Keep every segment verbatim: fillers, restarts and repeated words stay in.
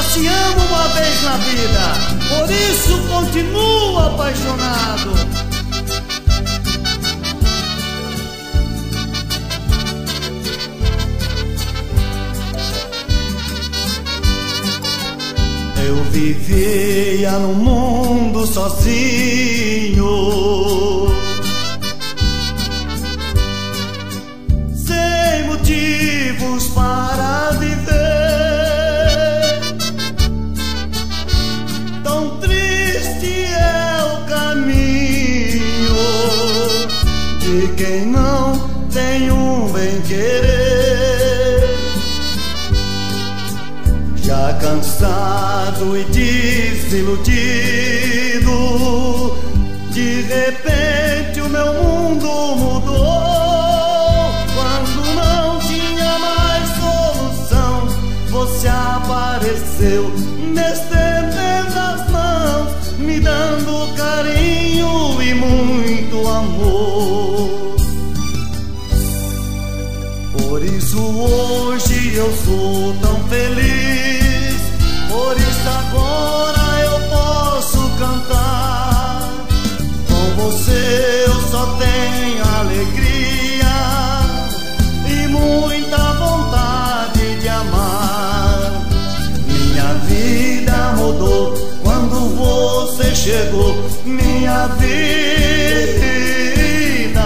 se ama uma vez na vida, por isso continuo apaixonado. Eu vivia no mundo sozinho, sem motivos para viver. Tão triste é o caminho de quem não tem um bem-querer. Já cansado e desiludido, de repente o meu mundo mudou. Quando não tinha mais solução, você apareceu, me estendendo as mãos, me dando carinho e muito amor. Por isso hoje eu sou tão feliz, por isso agora eu posso cantar. Com você eu só tenho alegria e muita vontade de amar. Minha vida mudou quando você chegou, minha vida.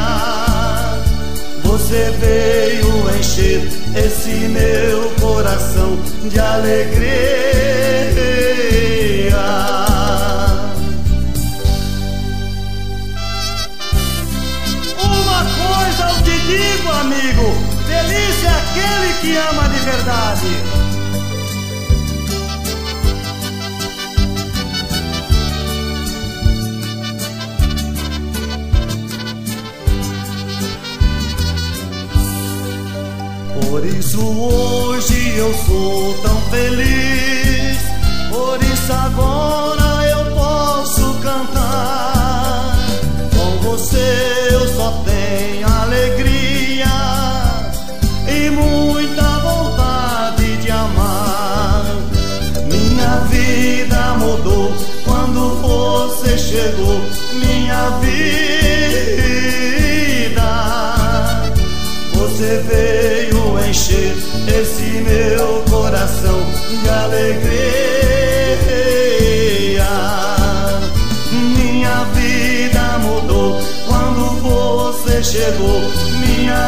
Você veio encher esse meu coração de alegria. Uma coisa eu te digo, amigo, feliz é aquele que ama de verdade. Por isso hoje eu sou tão feliz, por isso agora eu posso cantar. Com você eu só tenho alegria e muita vontade de amar. Minha vida mudou quando você chegou, minha vida. Você veio encher esse meu coração de alegria. Minha vida mudou quando você chegou, minha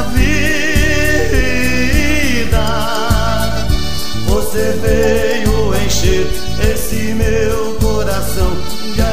vida. Você veio encher esse meu coração de